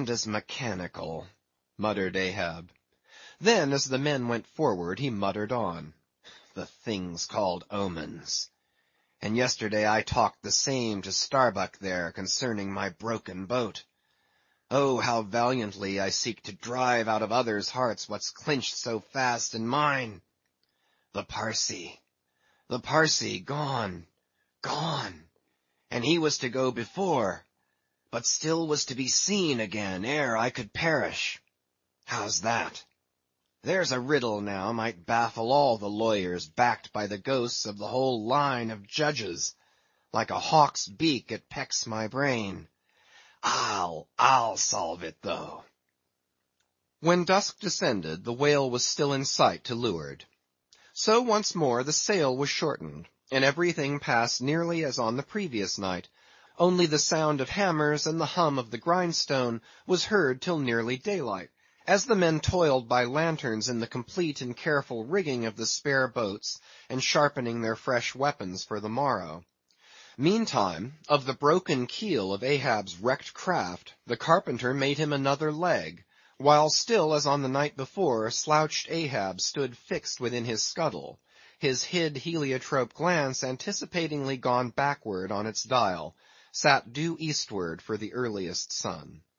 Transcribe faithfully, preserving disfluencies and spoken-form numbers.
land is mechanical, muttered Ahab. Then, as the men went forward, he muttered on, the things called omens. And yesterday I talked the same to Starbuck there concerning my broken boat. Oh, how valiantly I seek to drive out of others' hearts what's clinched so fast in mine. The Parsee, the Parsee, gone, gone, and he was to go before, but still was to be seen again ere I could perish. How's that? There's a riddle now might baffle all the lawyers backed by the ghosts of the whole line of judges. Like a hawk's beak it pecks my brain. I'll, I'll solve it though. When dusk descended, the whale was still in sight to leeward. So once more the sail was shortened, and everything passed nearly as on the previous night, only the sound of hammers and the hum of the grindstone was heard till nearly daylight, as the men toiled by lanterns in the complete and careful rigging of the spare boats, and sharpening their fresh weapons for the morrow. Meantime, of the broken keel of Ahab's wrecked craft, the carpenter made him another leg, while still as on the night before, slouched Ahab stood fixed within his scuttle, his hid heliotrope glance anticipatingly gone backward on its dial, sat due eastward for the earliest sun.